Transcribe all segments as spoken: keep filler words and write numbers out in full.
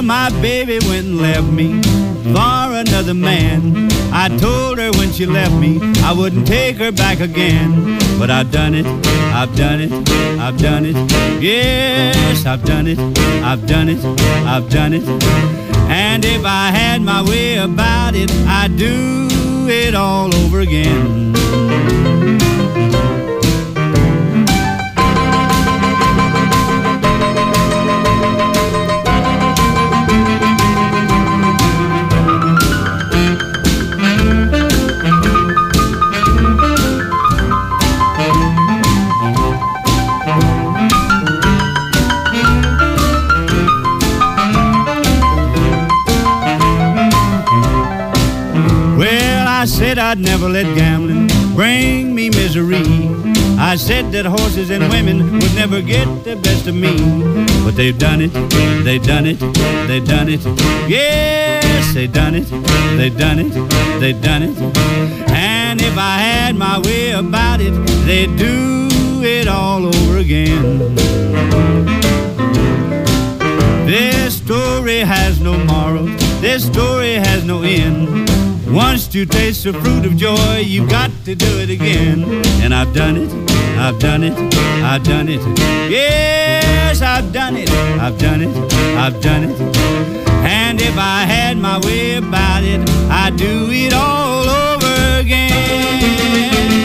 Well, my baby went and left me for another man. I told her when she left me I wouldn't take her back again. But I've done it, I've done it, I've done it. Yes, I've done it, I've done it, I've done it. And if I had my way about it, I'd do it all over again. I said I'd never let gambling bring me misery. I said that horses and women would never get the best of me. But they've done it, they've done it, they've done it. Yes, they've done it, they've done it, they've done it. And if I had my way about it, they'd do it all over again. This story has no moral, this story has no end. Once you taste the fruit of joy, you've got to do it again. And I've done it, I've done it, I've done it. Yes, I've done it, I've done it, I've done it. And if I had my way about it, I'd do it all over again.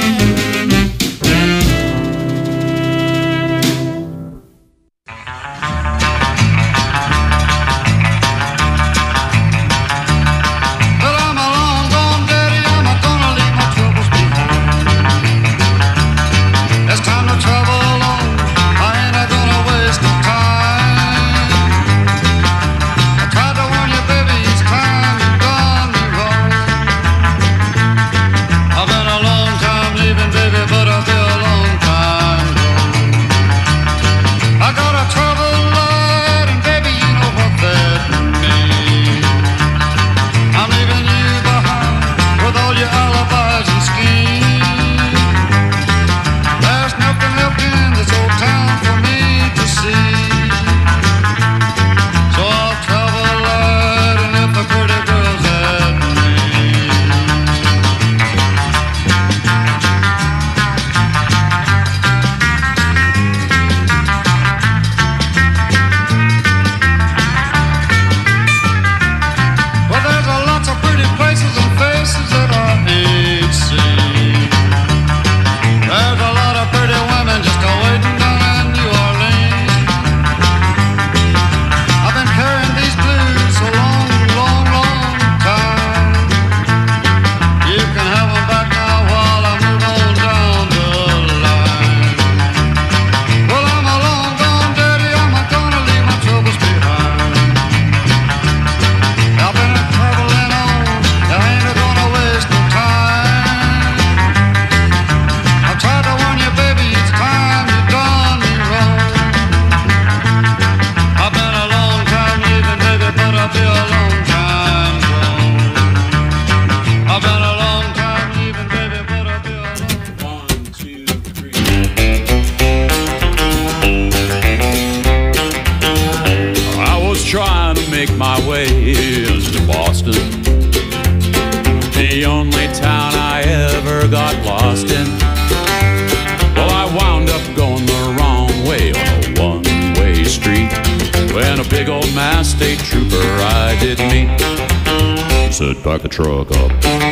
Back the truck up,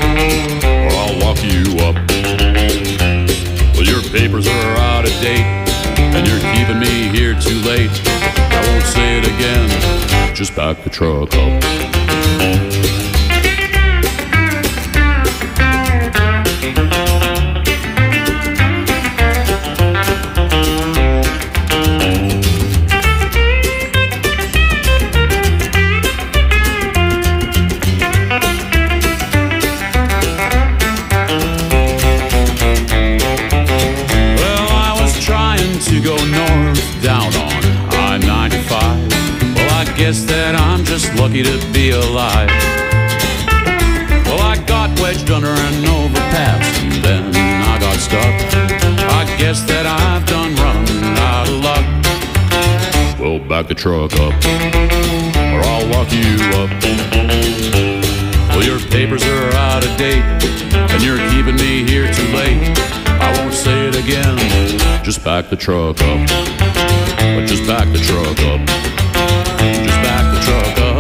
or I'll lock you up. Well, your papers are out of date, and you're keeping me here too late. I won't say it again, just back the truck up. Guess that I'm just lucky to be alive. Well, I got wedged under an overpass, and then I got stuck. I guess that I've done run out of luck. Well, back the truck up, or I'll lock back the truck up. Just back the truck up. Just back the truck up.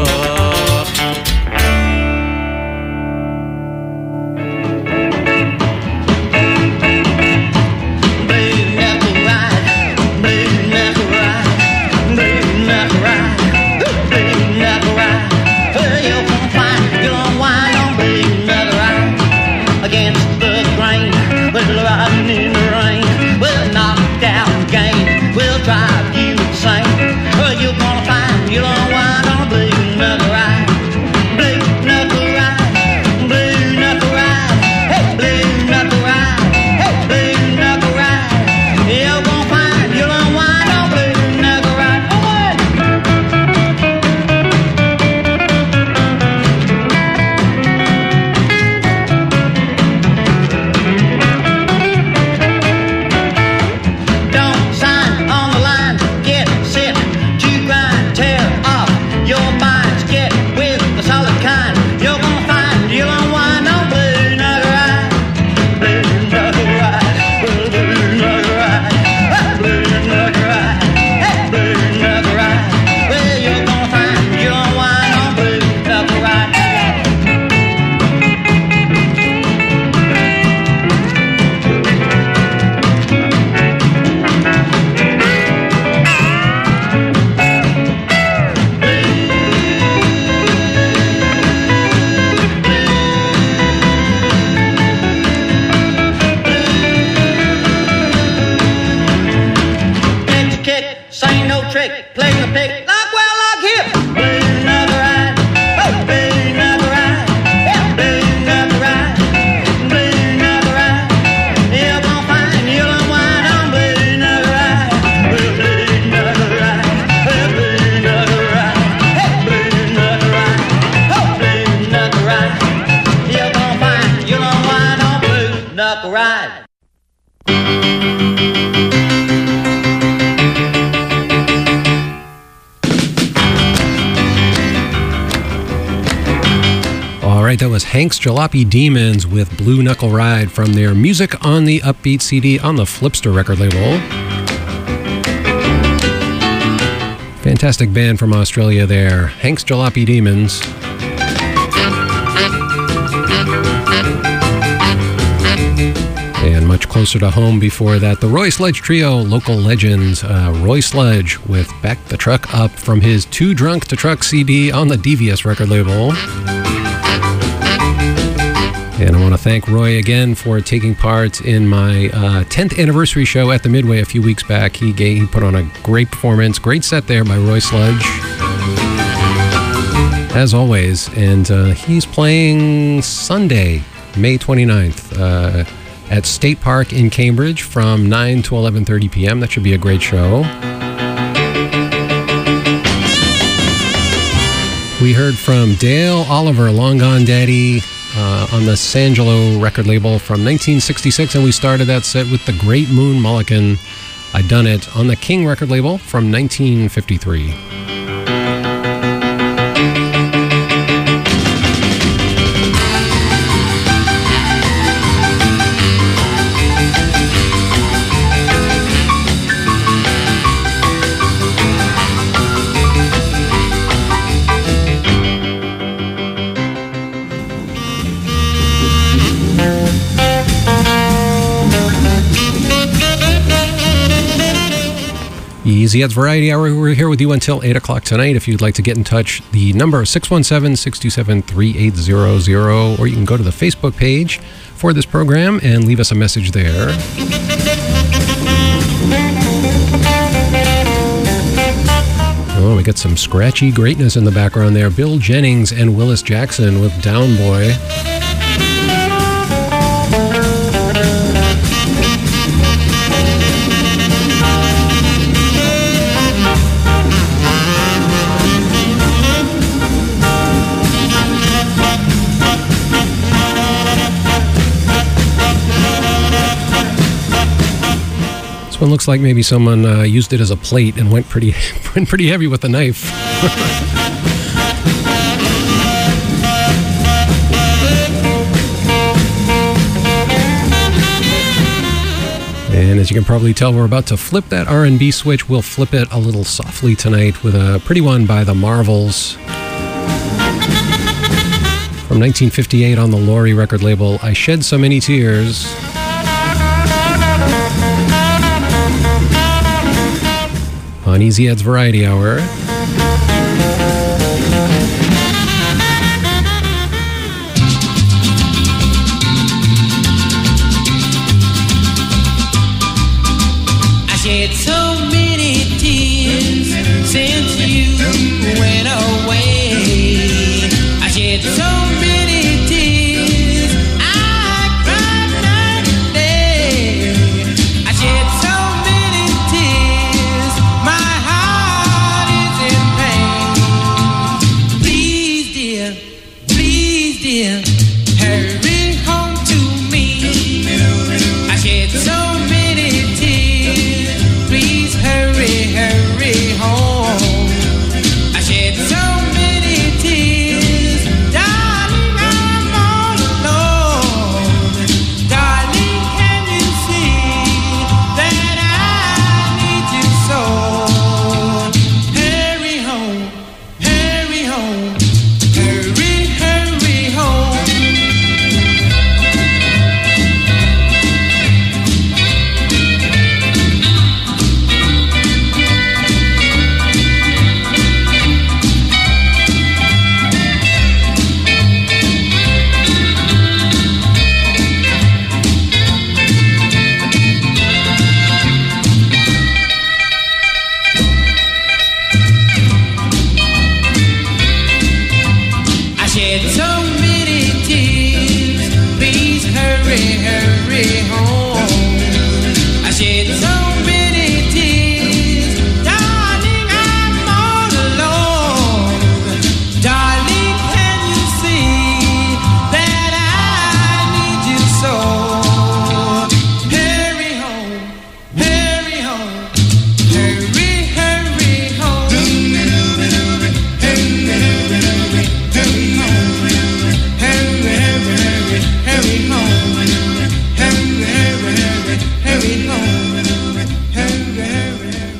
Drive you insane. Well, you're gonna find you don't wind on a blue knuckle ride. Blue knuckle ride. Blue knuckle ride. Hey, blue knuckle ride. Hey, blue knuckle ride. You're gonna find you don't wind on a blue knuckle ride. Don't sign on the line, get set to grind, tear off your binds, get with the solid kind. You're gonna find you'll unwind on blue knuckle ride. Blue knuckle ride, well, blue knuckle ride, hey, blue knuckle ride, hey, blue knuckle ride. Well, you're gonna find you'll unwind on blue knuckle ride. Let your kick, say no trick, play the pick, lock well, lock here. Blue knuckle ride, oh, blue knuckle ride, yeah, blue knuckle ride, blue knuckle ride. You're gonna find you'll unwind on blue knuckle ride. Well, blue knuckle ride, well, blue knuckle ride, hey, blue knuckle ride, oh, blue knuckle ride. You're gonna find you'll unwind on blue knuckle ride. All right, that was Hank's Jalopy Demons with Blue Knuckle Ride from their Music on the Upbeat C D on the Flipster record label. Fantastic band from Australia there, Hank's Jalopy Demons. And much closer to home before that, the Roy Sledge Trio, Local Legends. Uh, Roy Sledge with Back the Truck Up from his Too Drunk to Truck C D on the Devious record label. And I want to thank Roy again for taking part in my uh, tenth anniversary show at the Midway a few weeks back. He, gave, he put on a great performance, great set there by Roy Sledge, as always. And uh, he's playing Sunday, May twenty-ninth, uh, at State Park in Cambridge from nine to eleven thirty p.m. That should be a great show. We heard from Dale Oliver, Long Gone Daddy, Uh, on the Sangelo record label from nineteen sixty-six, and we started that set with the Great Moon Mulligan, I Done It, on the King record label from nineteen fifty-three. Easy Ed's Variety Hour. We're here with you until eight o'clock tonight. If you'd like to get in touch, the number is six one seven, six two seven, three eight zero zero, or you can go to the Facebook page for this program and leave us a message there. Oh, we got some scratchy greatness in the background there. Bill Jennings and Willis Jackson with Down Boy. This one looks like maybe someone uh, used it as a plate and went pretty, went pretty heavy with the knife. And As you can probably tell, we're about to flip that R and B switch. We'll flip it a little softly tonight with a pretty one by the Marvels. From nineteen fifty-eight on the Laurie record label, I Shed So Many Tears. On Easy Ed's Variety Hour. Shed so many tears since you went away. I shed so many tears, I cried night and day. I shed so many tears, my heart is in pain. Please, dear, please, dear, hurry home to me. I shed so many tears. Please hurry, hurry home. I shed so many tears, darling, I'm all alone. Darling, can you see that I need you so? Hurry home, hurry home, hurry, hurry home. I shed so many tears, please hurry, hurry home. I shed so many tears, darling, I'm all alone. Darling, can you see that I need you so? Hurry home, hurry home, hurry, hurry home. Hurry, hurry, hurry, hurry home. Hurry, hurry, hurry, hurry home. Hurry, hurry, hurry, hurry home. Hurry, hurry, hurry.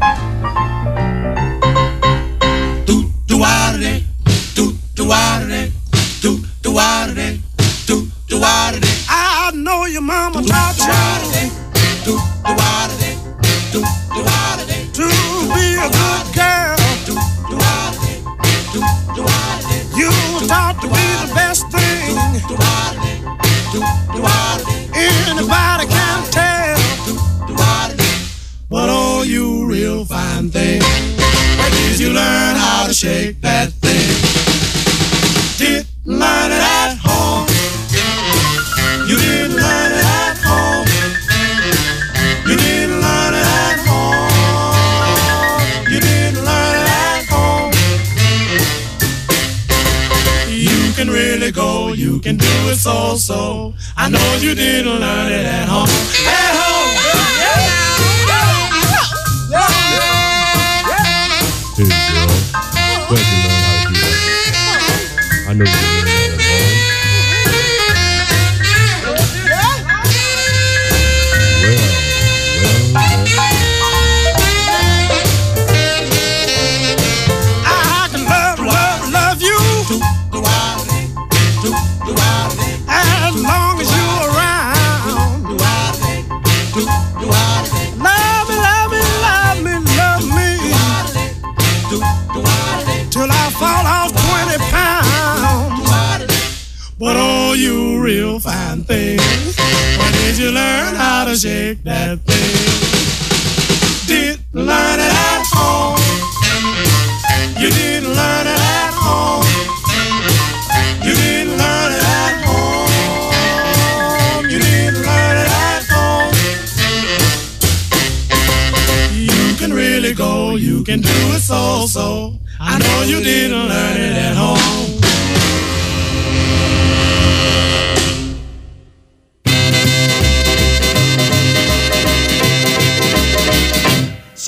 do do wada do do wada do do wada do do wada. I know your mama taught you do do wada do do wada to be a good girl. Do do wada do do wada. You were taught to be the best thing. Do wada do do wada. Anybody can tell. Do do wada. But oh, you real fine thing. Where did you learn how to shake that thing? Didn't learn it at home. You didn't learn it at home. You didn't learn it at home. You didn't learn it at home. You can really go, you can do it so so. I know you didn't learn it at home. At home. Hey girl, glad you learned how to do that. I know you didn't learn that at home. Well, well, well. I can love, love, love you. Do, do, wada, do, do, wada. As long as you're around. Do, do, wada, do, do, wada. Love me, love me, love me, love me. Do, do, wada. Till I fall off twenty pounds. But oh, you real fine thing. When did you learn how to shake that thing? Didn't learn it at home. You didn't learn it at home. You didn't learn it at home. You didn't learn it at home. You can really go, you can do it so so. I know you didn't learn it at home. So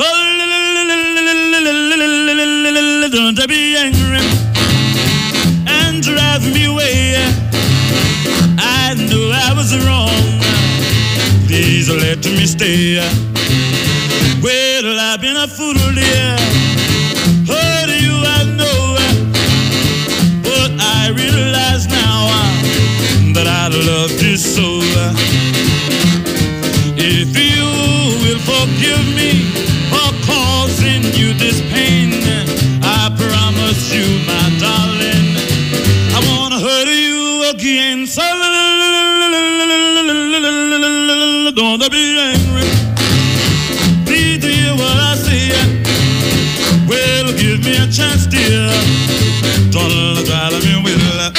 don't be angry and drive me away. I know I was wrong. Please let me you stay. Well, I've been a fool, dear. Hurt you, I know, but I realize now that I loved you so. If you will forgive me for causing you this pain, I promise you, my darling, I wanna hurt you again. So don't be angry. Please hear what I say. Well, give me a chance, dear. Don't try to me with that.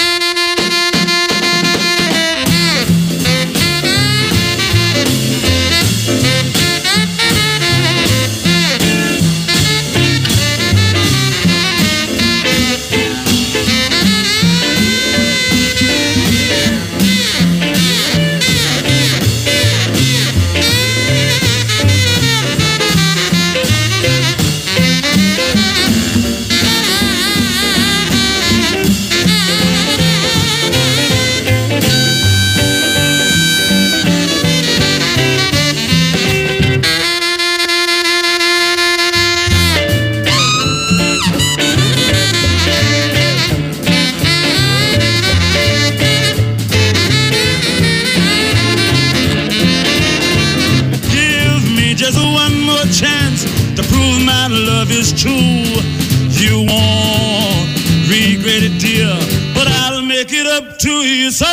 Is true, you won't regret it, dear, but I'll make it up to you. So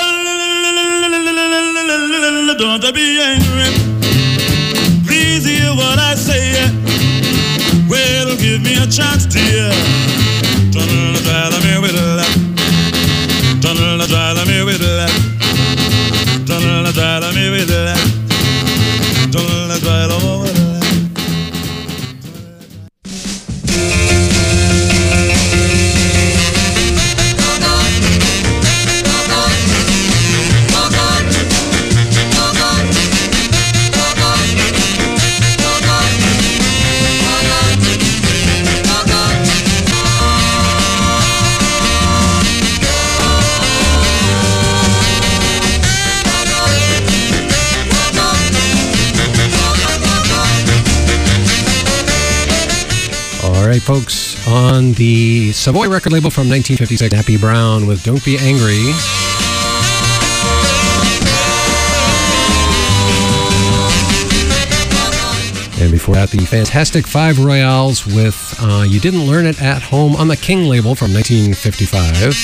don't be angry. Please hear what I say. Well, give me a chance, dear. Don't try to me with that. Don't try to me with that. Don't try to me with that. Don't try to me with that. All right, folks, on the Savoy record label from nineteen fifty-six, Nappy Brown with Don't Be Angry. And before that, the Fantastic Five Royales with uh, You Didn't Learn It at Home on the King label from nineteen fifty-five.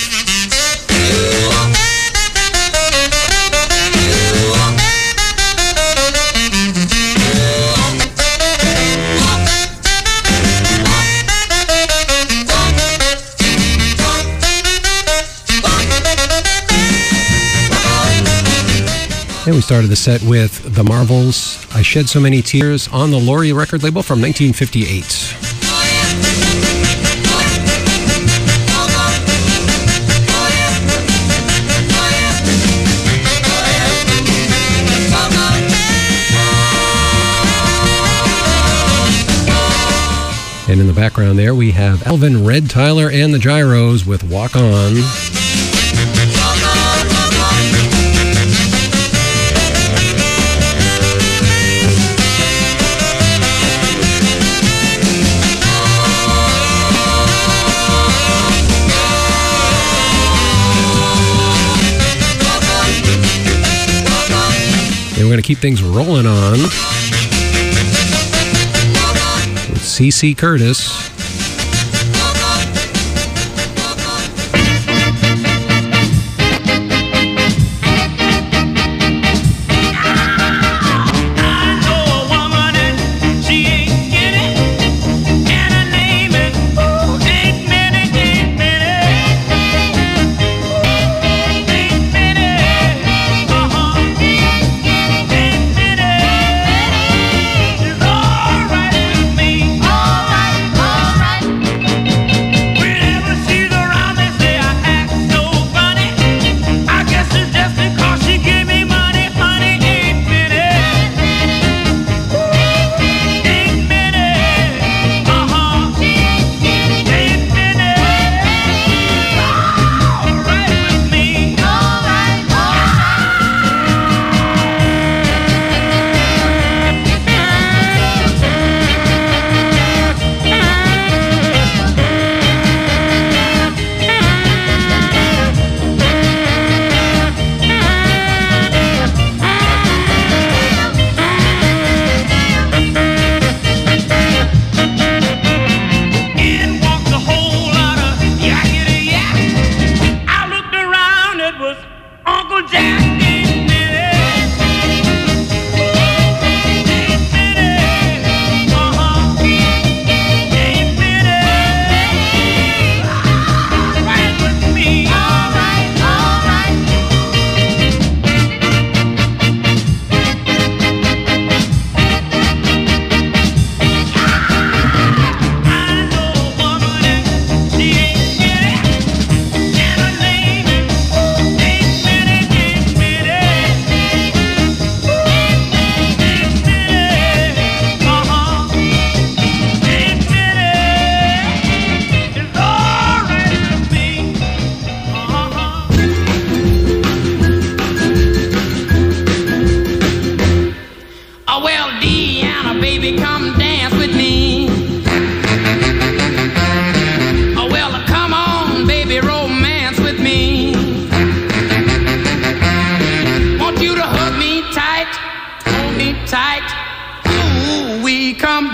And we started the set with The Marvels, I Shed So Many Tears, on the Laurie record label from nineteen fifty-eight. And in the background there, we have Alvin Red Tyler and the Gyros with Walk On. And we're going to keep things rolling on with C C Curtis. All right with me.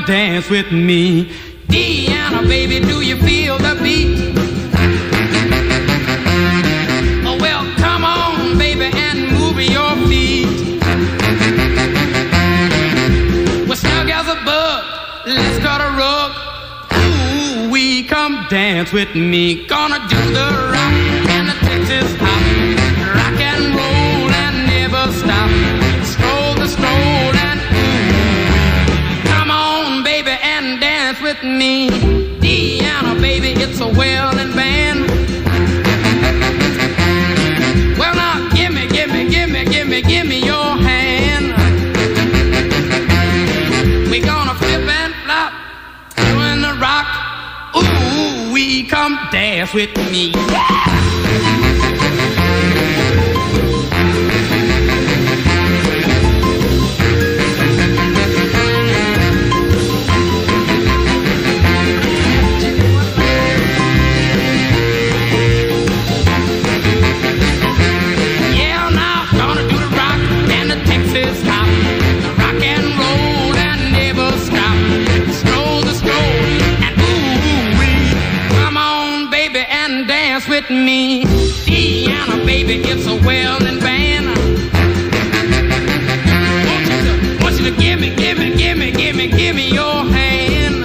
dance with me. Deanna, baby, do you feel the beat? Oh, well, come on, baby, and move your feet. We're snug as a bug, let's cut a rug. Ooh, we come dance with me. Gonna do the rock and the Texas hop, rock and roll and never stop. Stroll the stroll and ooh, come on, baby, and dance with me. Deanna, baby, it's a wailing band. Well, now, gimme, gimme, gimme, gimme, gimme your hand. We gonna flip and flop, doing the rock. Ooh, we come dance with me. Yeah, now gonna do the rock and the Texas hop, the rock and roll and never stop. Stroll the stroll and ooh wee, come on, baby, and dance with me. Deanna, baby, it's a wailing band. Want you to, want you to give me, give me, give me, give me, give me your hand.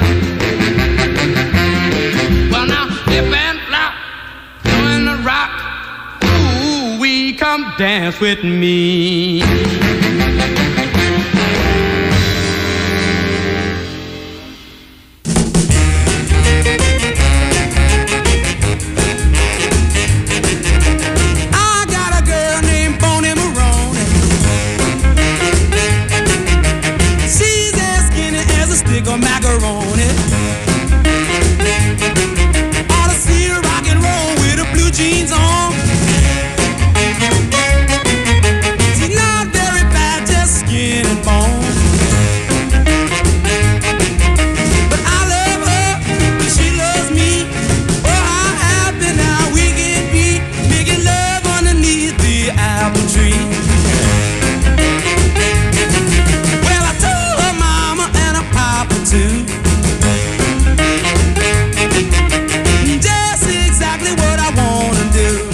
Well, now flip and flop, doing the rock. Ooh, we come dance with me. I got a girl named Bonnie Maroney. She's as skinny as a stick of macaroni. Ought to see her rock and roll with her blue jeans on. She's not very bad, just skin and bone. But I love her, and she loves me. Oh, how happy now we can be, making love underneath the apple tree. Well, I told her mama and her papa too, just exactly what I wanna do.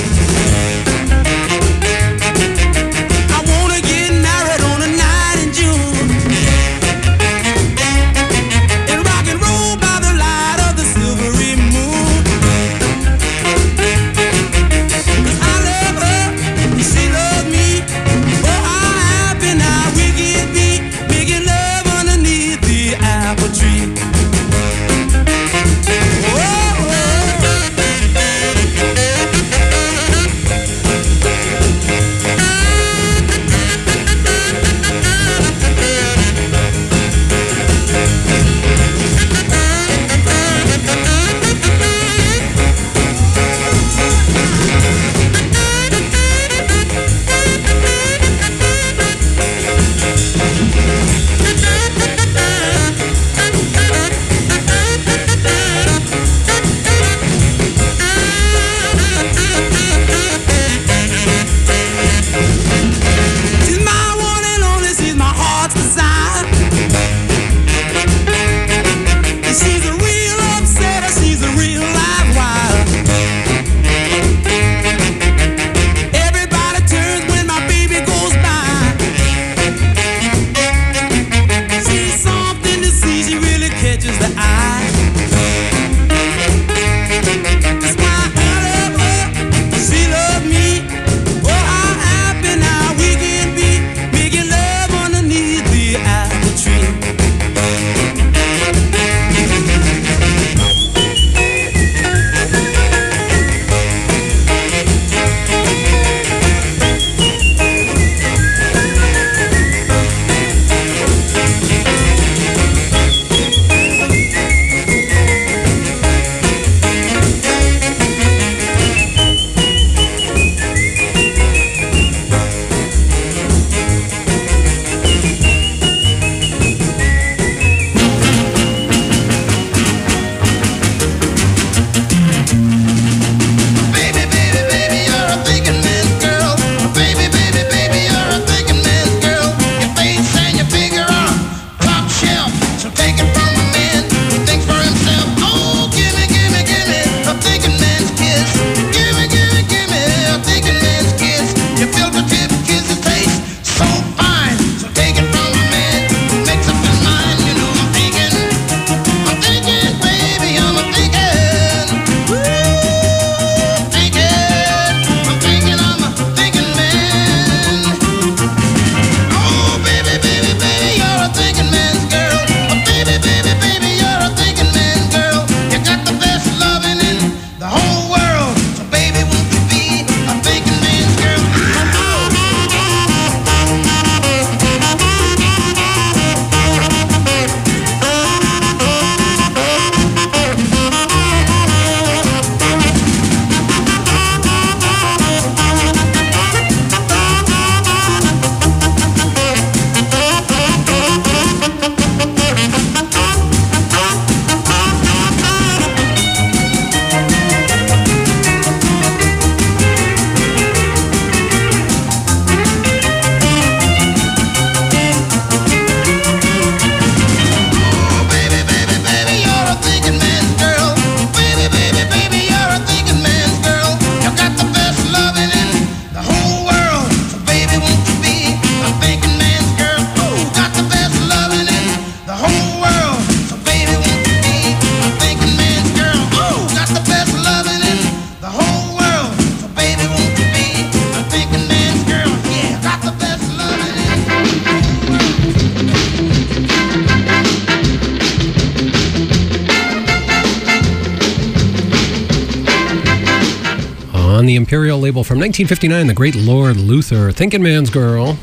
On the Imperial label from nineteen fifty-nine, the great Lord Luther, Thinking Man's Girl.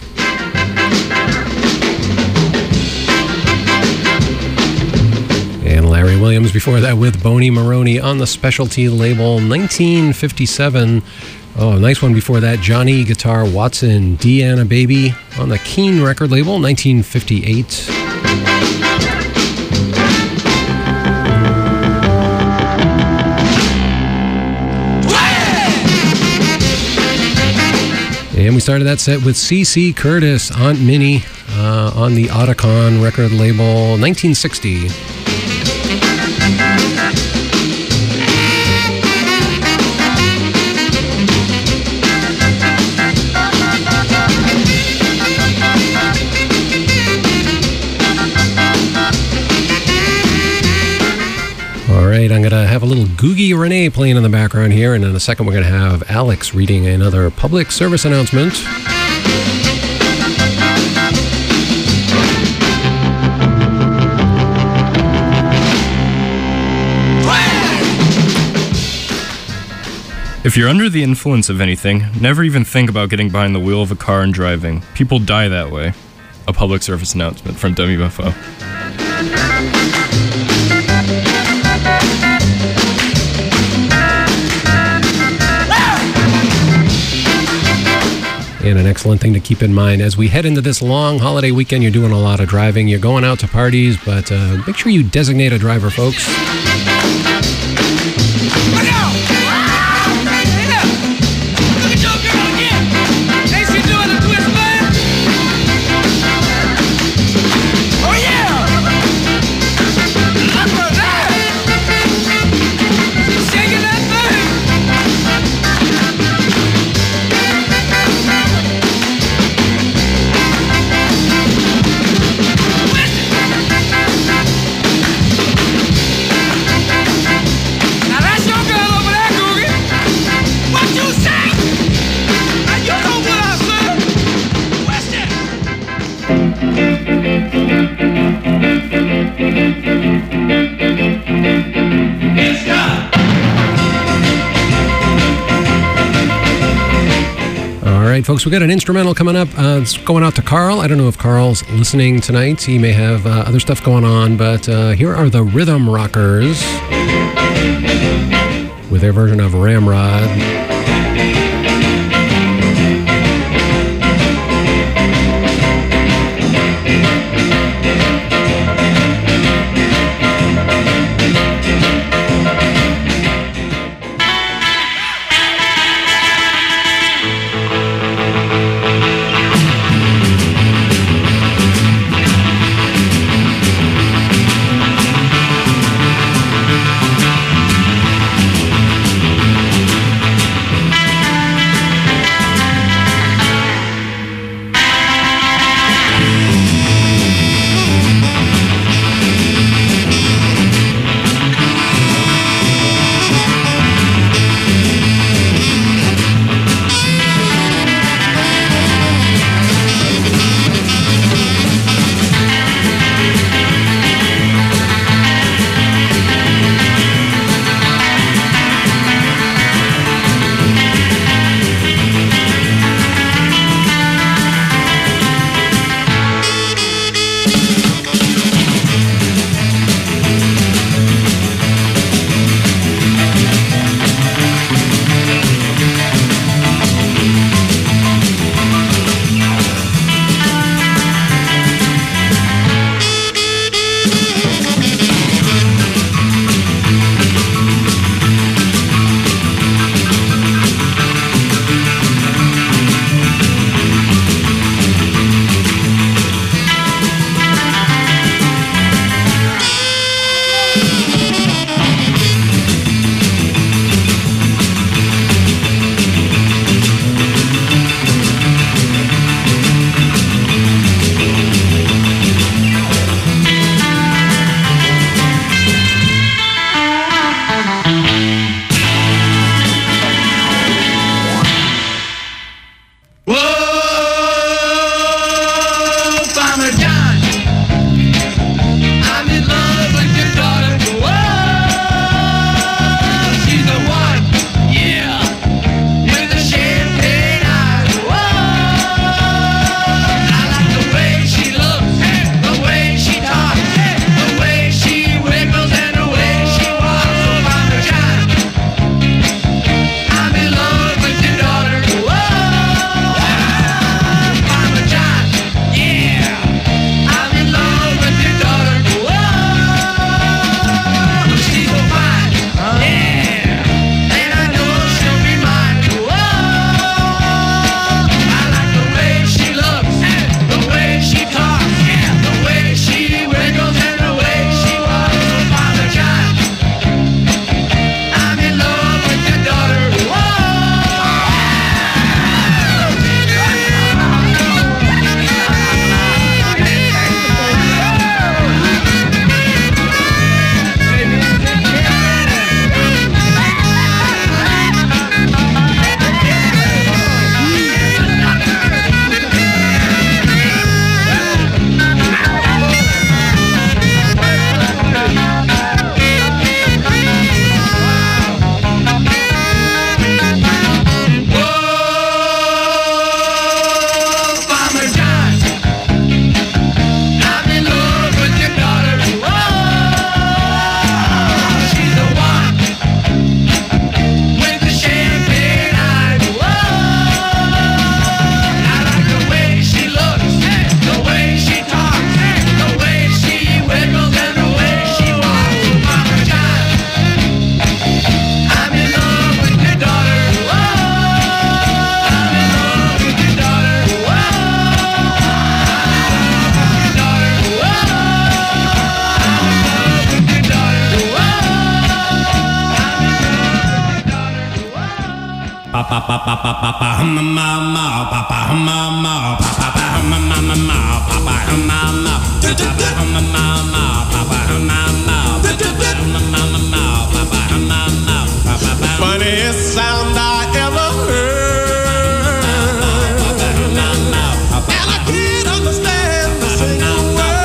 And Larry Williams before that with Boney Maroney on the Specialty label, nineteen fifty-seven. Oh, nice one before that, Johnny Guitar Watson, Deanna Baby on the Keen record label, nineteen fifty-eight. And we started that set with C C Curtis, Aunt Minnie, uh, on the Otacon record label, nineteen sixty. All right, I'm going to have a little Googie Renee playing in the background here, and in a second we're going to have Alex reading another public service announcement. If you're under the influence of anything, never even think about getting behind the wheel of a car and driving. People die that way. A public service announcement from W F O. And an excellent thing to keep in mind as we head into this long holiday weekend. You're doing a lot of driving, you're going out to parties, but uh, make sure you designate a driver, folks. Folks, we got an instrumental coming up. Uh, it's going out to Carl. I don't know if Carl's listening tonight. He may have uh, other stuff going on, but uh, here are the Rhythm Rockers with their version of Ramrod. Papa, papa, papa, papa, hum, ma, ma, papa, hum, ma, ma, papa, hum, ma, ma, ma, papa, hum, ma, ma, papa, hum, ma, ma, papa, hum, ma, ma, hum, ma, ma, papa, hum, ma, ma, papa. Funniest sound I ever heard, and I can't understand the single word.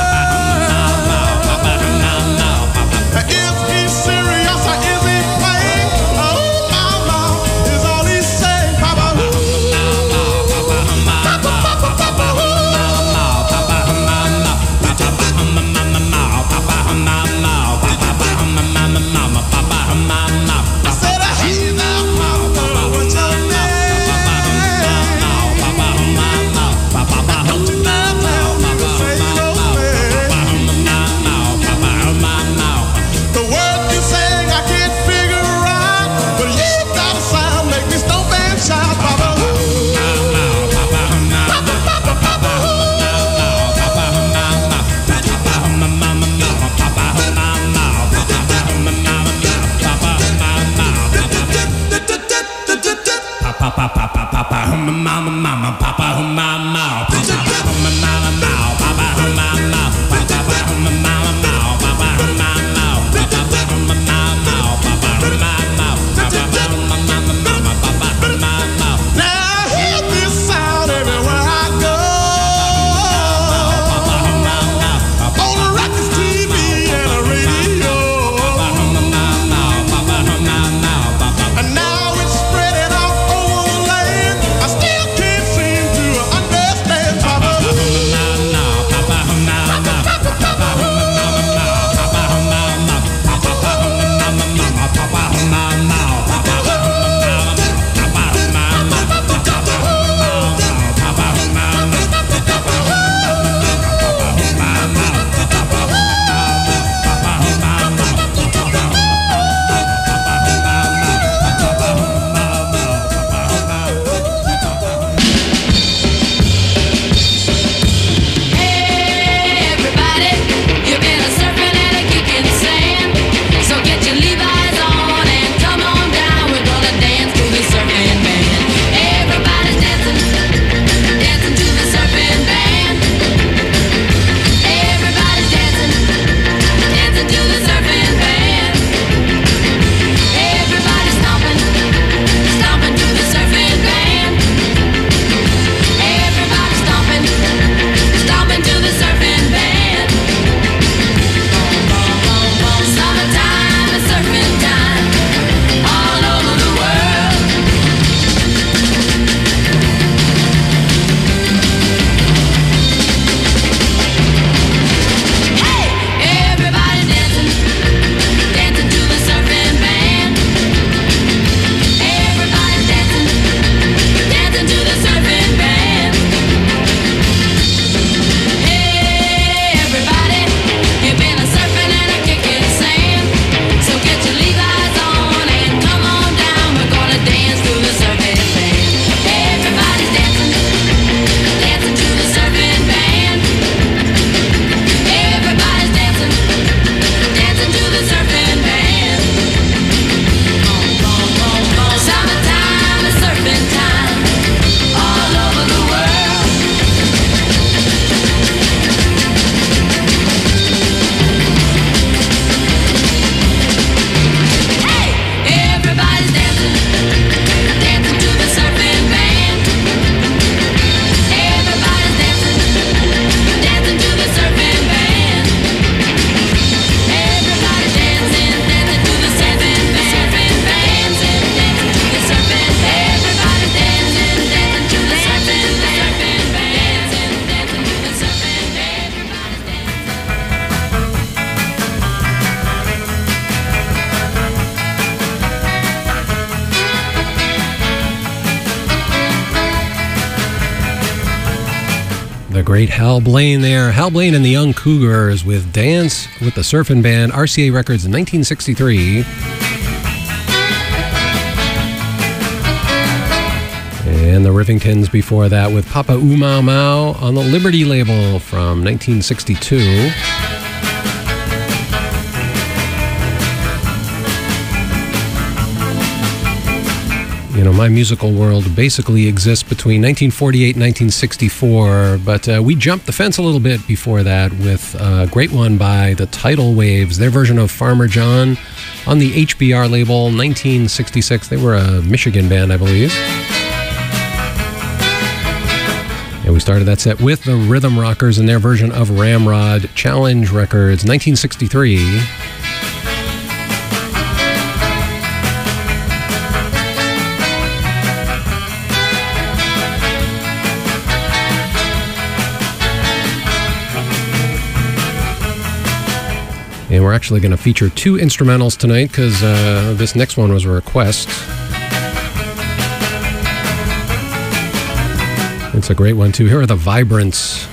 Is he serious or is he playing? Oh, mama, is all he's saying, Papa. I said, hey now, mama, what's your name? Don't you dare tell me to say no man. The word you saying I can't figure out, but you got a sound make me stomp and shout, Papa. Papa, papa, papa, hum, mama, mama, papa, hum, mama, papa, hum, mama, mama, papa, hum, mama, papa, hum, mama, mama, papa, hum, mama, papa, hum, mama, papa, hum, mama, papa, hum, mama, mama, papa, hum, mama. Now I hear this sound everywhere I go, on the records, T V, and the radio, and now it's spreading out over the land. I still can't seem to understand, Papa. Everybody, you've been a surfing and a kicking sand. So get your Levi's on and come on down. We're gonna dance to the surfing band. Everybody's dancing, dancing to the surfing band. Everybody's dancing, dancing to the surfing band. Everybody's stomping, stomping to the surfing band. Everybody's stomping, stomping to the surfing band. Summertime is surfing time all over the world. Hey, everybody's dancing, dancing to the surfing band. Everybody's dancing, dancing to the surfing band. Hey, everybody, you've been a surfing and a kicking sand. So get your Levi's on and come on down. We're gonna dance to the surfing band. Everybody's dancing, dancing to the surfing band. Everybody's dancing, dancing to the surfing band. Summertime is surfing time all over the world. Hey, everybody's dancing, dancing to the surfing band. Everybody's dancing, dancing to the surfing band. Everybody's dancing, dancing to the surfing band. Surfing band, dancing to the surfing band. Everybody's dancing, dancing to the surfing band. Surfing band, dancing to the surfing band. Everybody's dancing. The great Hal Blaine there. Hal Blaine and the Young Cougars with Dance with the Surfing Band, R C A Records in nineteen sixty-three. And the Rivingtons before that with Papa Oo Mau Mau on the Liberty label from nineteen sixty-two. you know, my musical world basically exists between nineteen forty-eight and nineteen sixty-four, but uh, we jumped the fence a little bit before that with a great one by the Tidal Waves, their version of Farmer John on the H B R label, nineteen sixty-six. They were a Michigan band, I believe. And we started that set with the Rhythm Rockers and their version of Ramrod, Challenge Records, nineteen sixty-three. And we're actually going to feature two instrumentals tonight because uh, this next one was a request. It's a great one, too. Here are the Vibrants.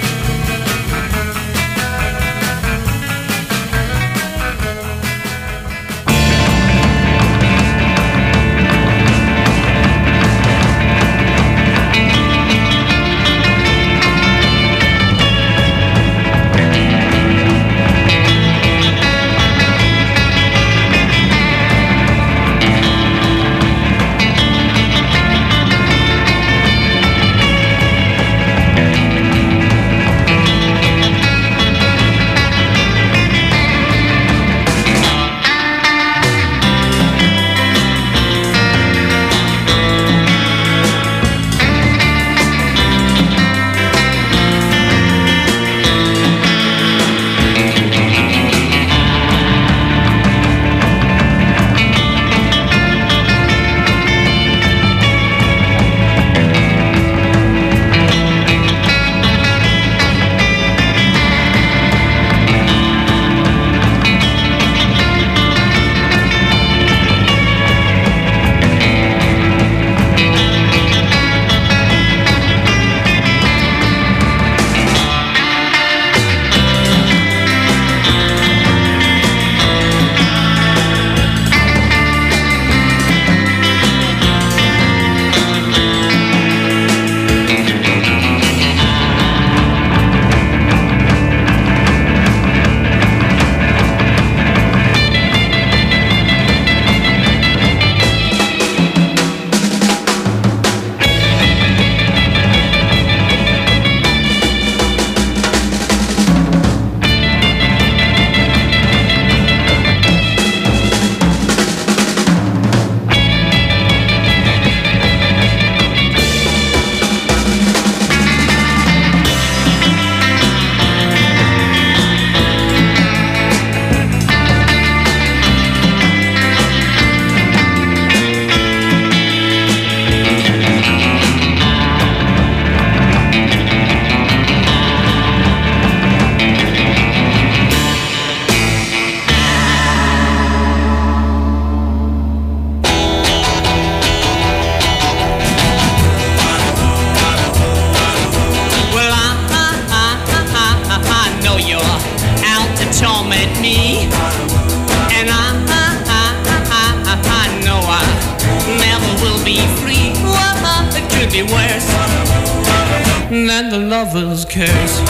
And the lover's curse.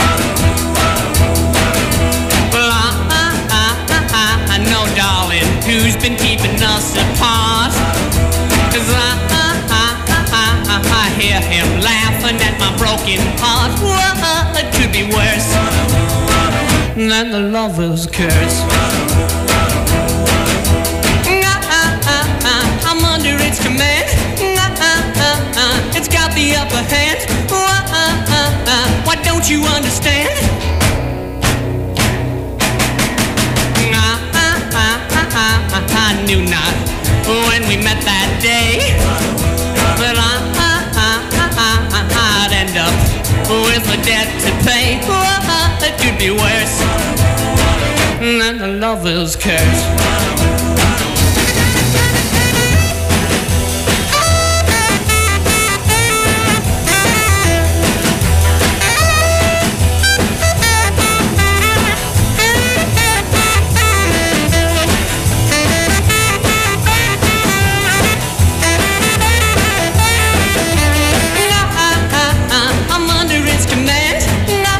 Well, I, I, I, I know, darling, who's been keeping us apart. Cause I, I, I, I, I hear him laughing at my broken heart. Well, it could be worse than the lover's curse. I'm under its command. It's got the upper hand. Why don't you understand? I knew not when we met that day that I'd end up with a debt to pay. It could be worse than the lover's curse.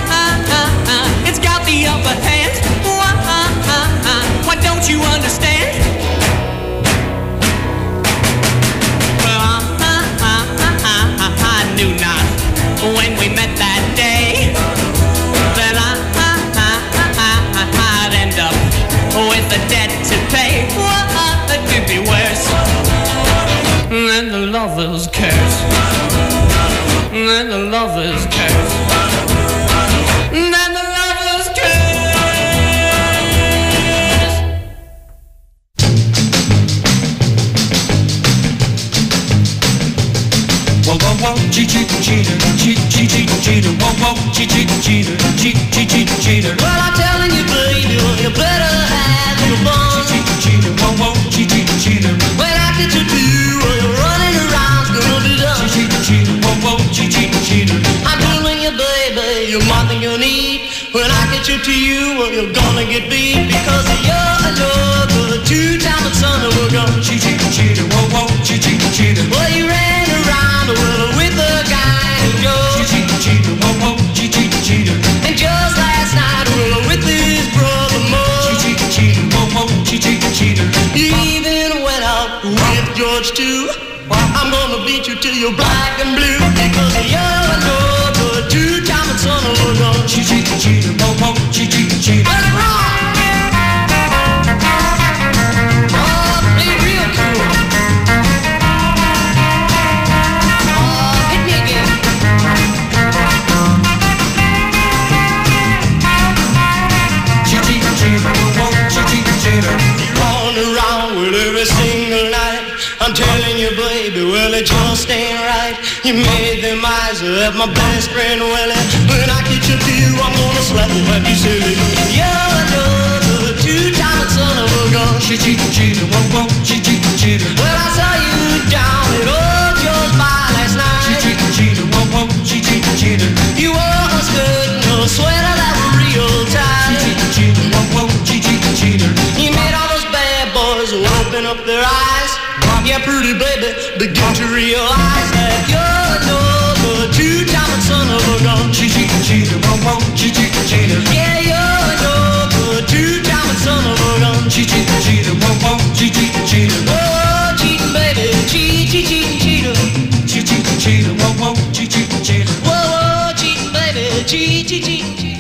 You understand? the lover's curse. Then the lover's curse. Then the lover's curse. Whoa, whoa, whoa, cheat, cheat, cheater, cheat, cheat, cheat, cheater. Whoa, whoa, cheat, cheat, cheater, cheat, cheat, cheat, cheater. Well, I'm telling you, baby, well, you better have your fun. Cheat, cheat, cheater. Whoa, whoa, cheat, cheat, cheater. When I get you to you, well, you're running around, gonna be done. Cheat, cheat, cheater. Whoa, whoa, cheat, cheat, cheater. I'm doing you, baby, you're more than you need. When I get you to you, well, you're gonna get beat because you're a lover, two-time son of a gun. Cheat, cheat, cheater. Whoa, whoa, cheat, cheat, cheater. Well, you ran around well, with the guy who goes. Cheat, cheat, cheater. Whoa, whoa, cheat, cheat, cheater. And just last night, well, with his brother Mo. Cheat, cheat, cheater. Whoa, whoa, cheat, cheat, cheater. You even went out with George too. I'm gonna beat you till you're black and blue because you're a lover, two-time son of a gun. Cheat, cheat, cheater. Whoa, whoa, cheat, cheat, cheater. Let it rock! Oh, be real cool. Oh, hit me again. Cheat, cheat, cheater. Whoa, whoa, cheat, cheat, cheater. Run around with every single night. I'm telling you, baby, well, it just ain't right. You made them eyes at my best friend Willie. When I get you to you, I'm gonna slap you like you silly. You're another two-time son of a gun. Cheat, cheat, cheater. Whoa, whoa, cheat, cheat, cheater. Well, I saw you down at Old Joe's bar last night. Cheat, cheat, cheater. Whoa, whoa, cheat, cheat, cheater. You wore a skirt and a sweater that were real tight. Cheat, cheat, cheater. Whoa, whoa, cheat, cheat, cheater. You made all those bad boys open up their eyes. Yeah, pretty baby, begin to realize that you're another two-time son of a gun. Cheat, cheat, cheater. Whoa, whoa, cheat, cheat, cheater. Yeah, you're another two-time son of a gun. Cheat, cheat, cheater. Whoa, whoa, cheat, cheat, cheater. Oh, cheating baby, cheat, cheat, cheating, cheater. Cheat, cheat, cheater. Whoa, whoa, cheat, cheat, cheater. Whoa, whoa, cheating baby, cheat, cheat, cheating, cheater.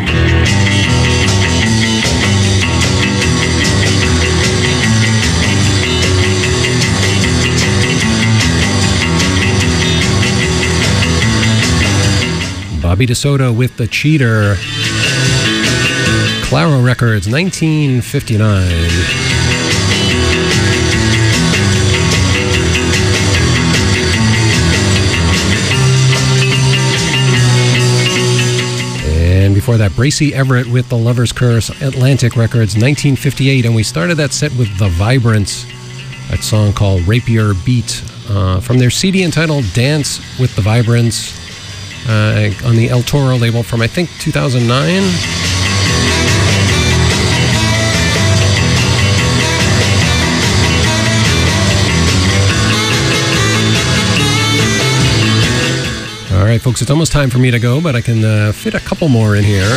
Bobby DeSoto with The Cheater. Claro Records, nineteen fifty-nine. And before that, Bracy Everett with The Lover's Curse, Atlantic Records, nineteen fifty-eight. And we started that set with The Vibrants, that song called Rapier Beat, uh, from their C D entitled Dance with the Vibrants, uh, on the El Toro label from, I think, two thousand nine. All right, folks, it's almost time for me to go, but I can uh, fit a couple more in here.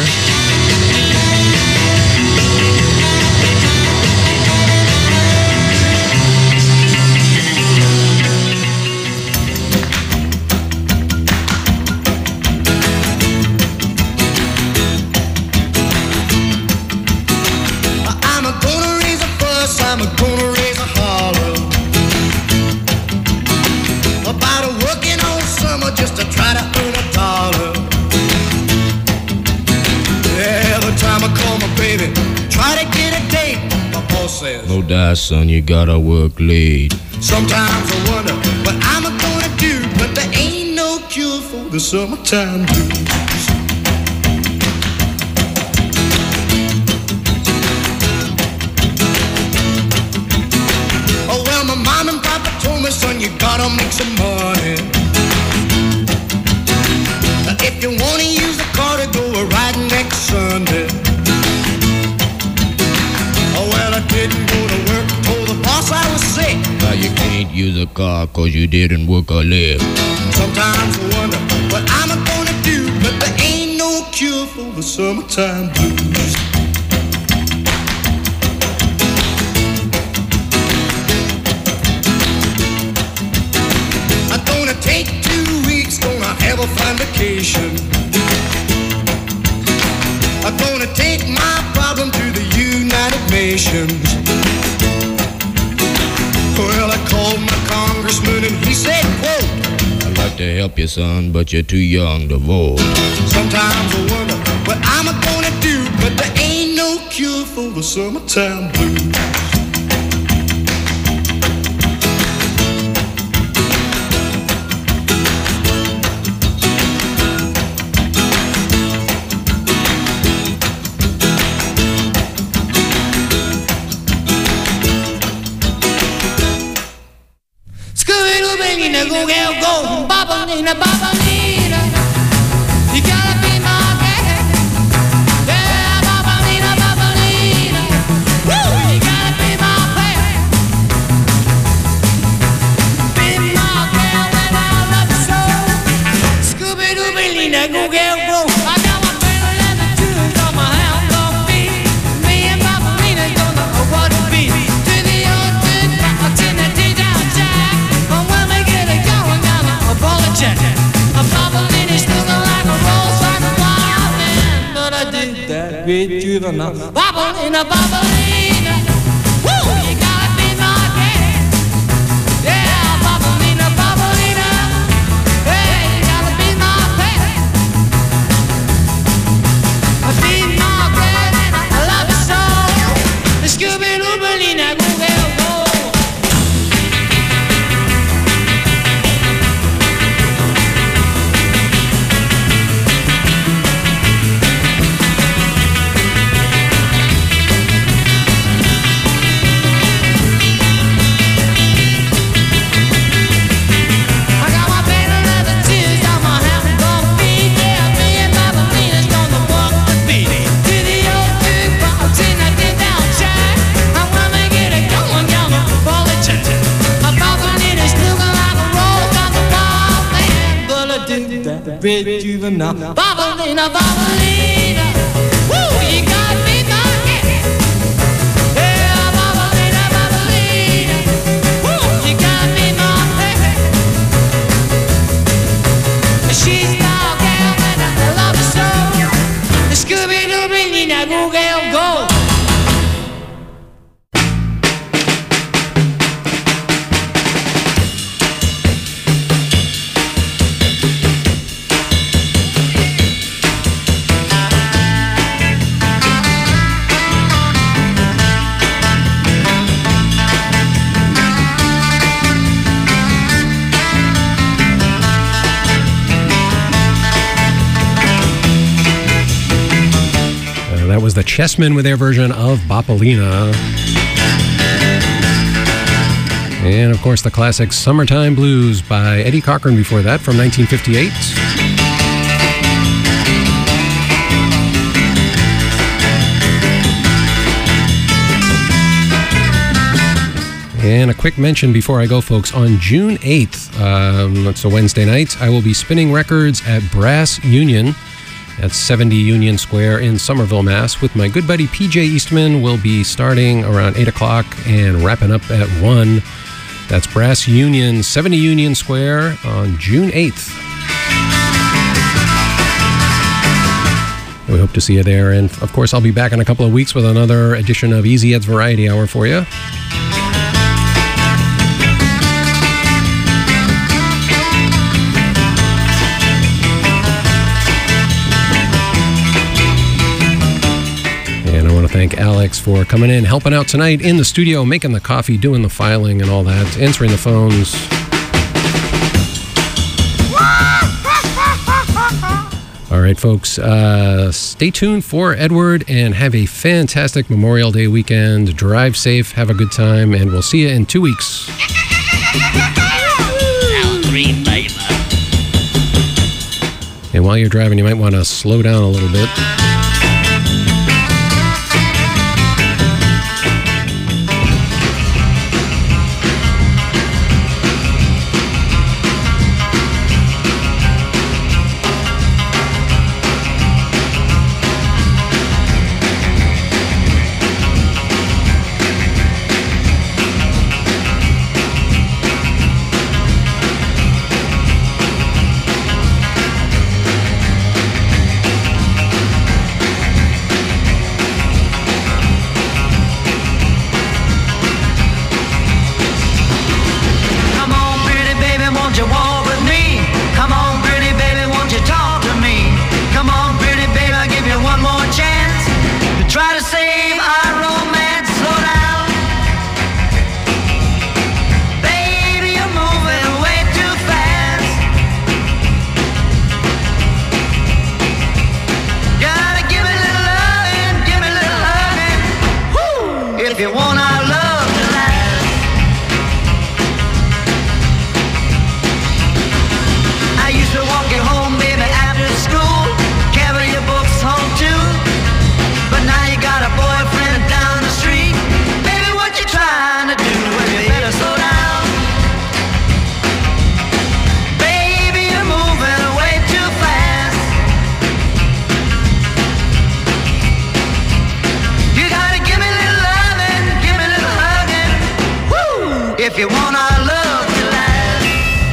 I'm a gonna raise a fuss, I'm a gonna raise a holler about a working all summer just to try to earn a dollar. Every time I call my baby, try to get a date, my boss says, no die, son, you gotta work late. sometimes I wonder what I'm gonna do, but there ain't no cure for the summertime blues. Oh well, my mom and papa told me, son, you gotta make some money. If you wanna use a car to go a riding next Sunday. Oh well, I didn't go to work, told the boss I was sick. Now you can't use a car cause you didn't work a lick. Sometimes I wonder what I'm gonna do, but there ain't no cure for the summertime blues. I'm gonna take two weeks, gonna have a fine vacation. I'm gonna take my problem to the United Nations. Well, I called my Congress congressman and he said, quote, I'd like to help you, son, but you're too young to vote. sometimes I wonder what I'm gonna do, but there ain't no cure for the summertime blues. Scooby-Doo, baby, go, go, go, Baba-Lina, Baba-Lina. You gotta be my gal. Yeah, Baba-Lina, Baba-Lina. Woo, you gotta be my gal. Be my gal and I love you so. Scooby-Doo, baby, go, go, go. I got my fiddle and the tunes on my house dog feet. Me and Baba-Lina gonna know what it be. To the old good rock, in the D-down jack. And when we get it going, gonna a bullet check. A Baba-Lina's looking like a rose like a wild man. But I did that great juvenile. Baba-Lina, Baba-Lina. Woo, you gotta be my gal. Yeah, Baba-Lina, Baba-Lina. Hey, you gotta be my gal. Be my gal and I love you so. Scooby-Doo, Bellina, go, go, go. I got my pain and leather tears on my hand gonna feed. Yeah, me and Baba-Lina's gonna walk the beat. To the old jukebox in a dim-down shack. And when we get it going, gonna pull it check. A Baba-Lina's looking like a rose on the wild man. But I did that great juvenile. Baba-Lina, Baba-Lina. Woo, you gotta be my gal. Yeah, Baba-Lina, Baba-Lina. Woo, you gotta be my gal. She's my gal and I love her so. Scooby-Doo, Bellina, go, gal, go. Uh, that was the Chessmen with their version of Bapa-Lina. And of course, the classic Summertime Blues by Eddie Cochran before that from nineteen fifty-eight. And a quick mention before I go, folks. On June eighth, um, it's a Wednesday night, I will be spinning records at Brass Union at seventy Union Square in Somerville, Mass. With my good buddy P J Eastman. We'll be starting around eight o'clock and wrapping up at one. That's Brass Union, seventy Union Square on June eighth. We hope to see you there. And of course, I'll be back in a couple of weeks with another edition of Easy Ed's Variety Hour for you. And I want to thank Alex for coming in, helping out tonight in the studio, making the coffee, doing the filing and all that, answering the phones. All right, folks, uh, stay tuned for Edward and have a fantastic Memorial Day weekend. Drive safe, have a good time, and we'll see you in two weeks. And while you're driving, you might want to slow down a little bit. you want our love to last.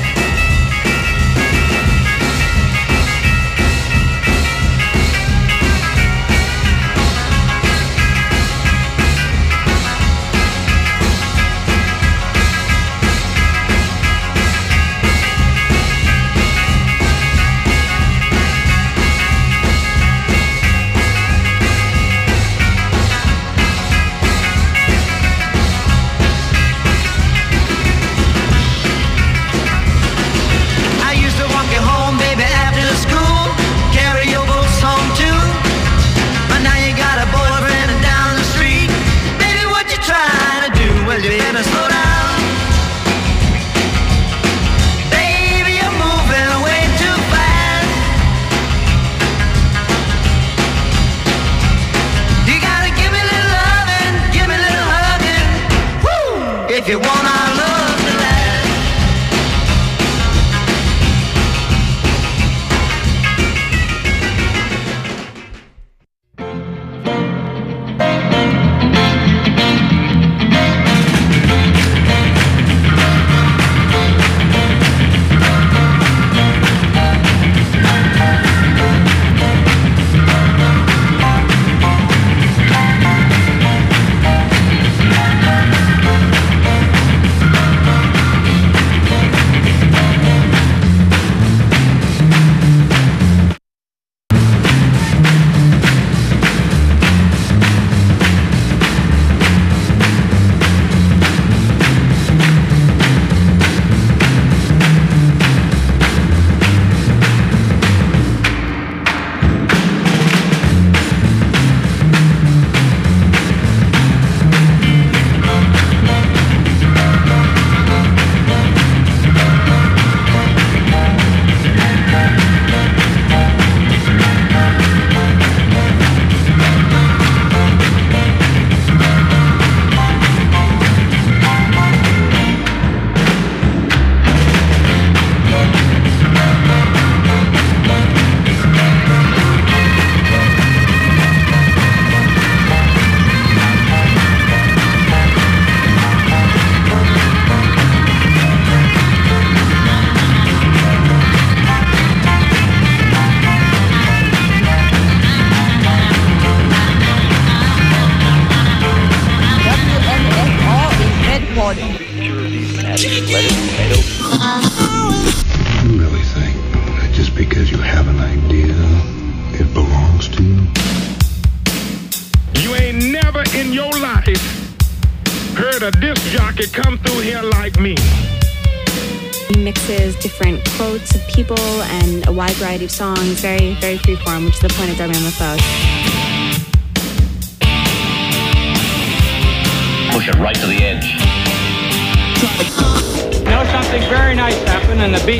You better slow down. Baby, you're moving way too fast. You gotta give me a little loving, give me a little hugging. Woo! If you want our love to last. You really think that just because you have an idea, it belongs to you? You ain't never in your life heard a disc jockey come through here like me. He mixes different quotes of people and a wide variety of songs, very, very freeform, which is the point of Darby on the Phone. Push it right to the edge. You know, something very nice happened, and the beat